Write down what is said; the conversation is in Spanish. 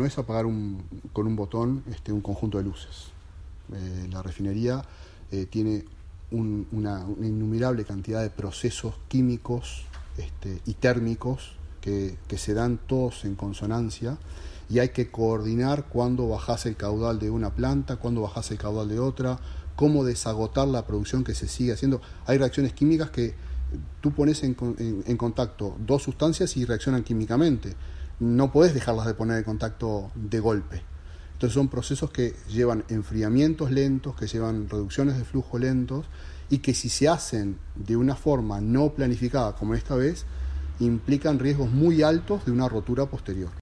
es apagar con un botón un conjunto de luces. La refinería tiene una innumerable cantidad de procesos químicos y térmicos que se dan todos en consonancia, y hay que coordinar cuándo bajás el caudal de una planta, cuándo bajás el caudal de otra, cómo desagotar la producción que se sigue haciendo. Hay reacciones químicas que tú pones en contacto dos sustancias y reaccionan químicamente. No podés dejarlas de poner en contacto de golpe. Entonces son procesos que llevan enfriamientos lentos, que llevan reducciones de flujo lentos, y que si se hacen de una forma no planificada como esta vez, implican riesgos muy altos de una rotura posterior.